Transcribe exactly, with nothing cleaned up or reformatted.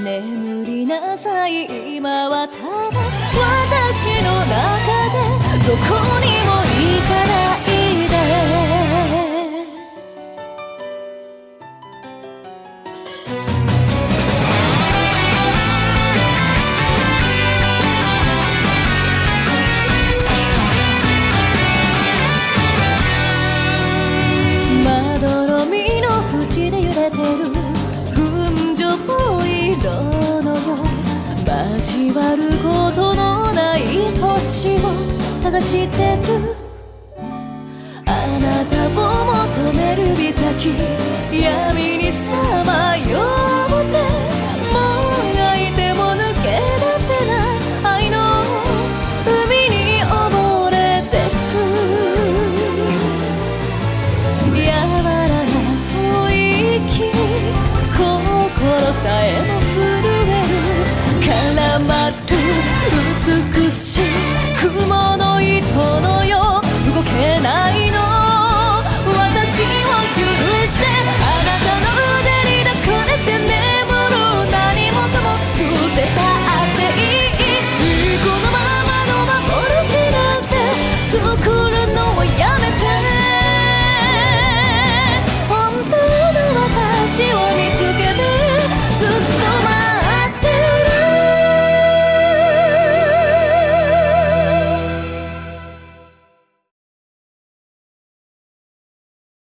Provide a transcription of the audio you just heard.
眠りなさい、今はただ私の中でどこにも行かないで。まどろみの縁で揺れてる群青色のよ、交わることのない星を探してる。